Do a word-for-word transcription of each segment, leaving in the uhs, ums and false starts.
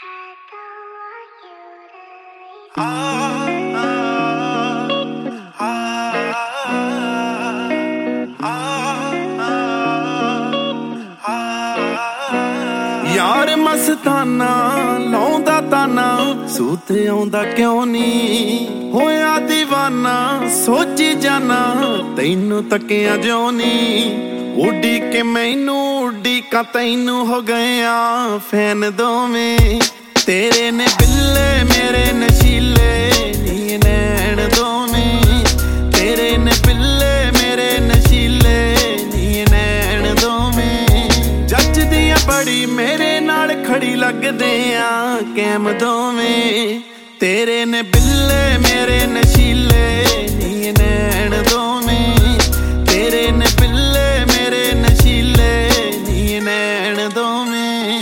यार मस्ताना लाउंदा ताना सूत आउंदा क्यों नी होया दीवाना सोची जाना तैनू तकिया ज्यों नी उड़ी के मैनू उड़ी का तैनू हो गया फैन दोवें तेरे ने बिल्ले मेरे नशीले नी नैन दोवें तेरे ने बिल्ले मेरे नशीले नी नैन दोवें जच दिया बड़ी मेरे नाल खड़ी लगदे आ कैम दोवें तेरे ने बिल्ले मेरे नशीले नी नैन दोवें तेरे ने बिल्ले मेरे नशीले नी नैन दोवें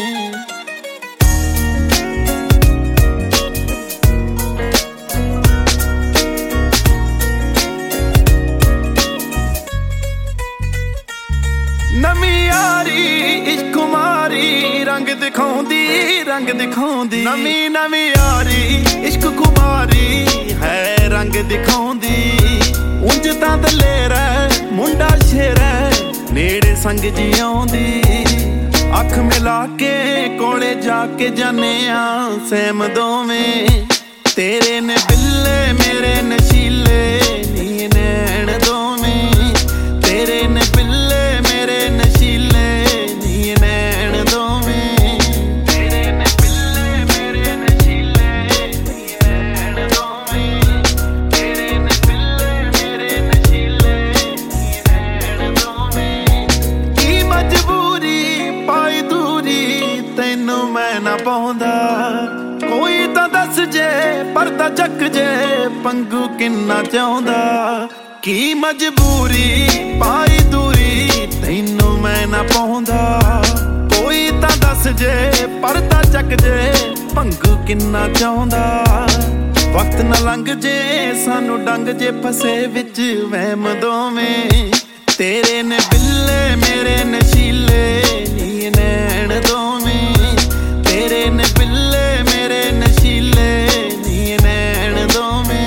नवी यारी इश्क कुमारी रंग दिखाउंदी रंग दिखाउंदी नवी नवी यारी इश्क कुमारी है रंग दिखाउंदी उंज तां दलेरा मुंडा शेरा नेड़े संग जी आउंदी अख मिला के कोले जाके जाने आ सैम दोवें तेरे ने बिल्ले मेरे नशीले नी नैन दोवें तेरे ने बिल्ले मेरे नशीले नी नैन दोवें तेरे ने बिल्ले मेरे नशीले नी नैन दोवें तेरे ने बिल्ले मेरे नशीले नी नैन दोवें की मजबूरी पाई दूरी तैनू मैं ना पाउंदा कोई तां दस जे परदा चक जे पंगू किन्ना चाहुंदा की मजबूरी पाई दूरी तैनू मैं ना पाउंदा कोई तां दस जे परदा चक जे पंगू किन्ना चाहुंदा वक्त ना लंघ जे सानू डंग जे फसे विच वहम दोवें तेरे ने बिल्ले मेरे नशीले नी नैन दोवें तेरे ने बिल्ले मेरे नशीले नी नैन दोवें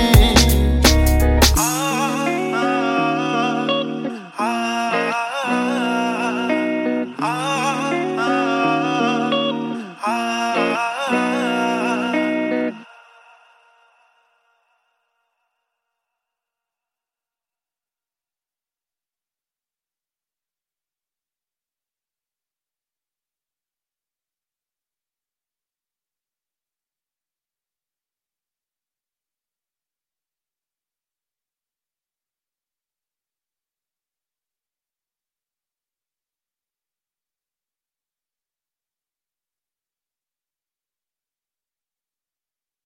ah, ah, ah, ah.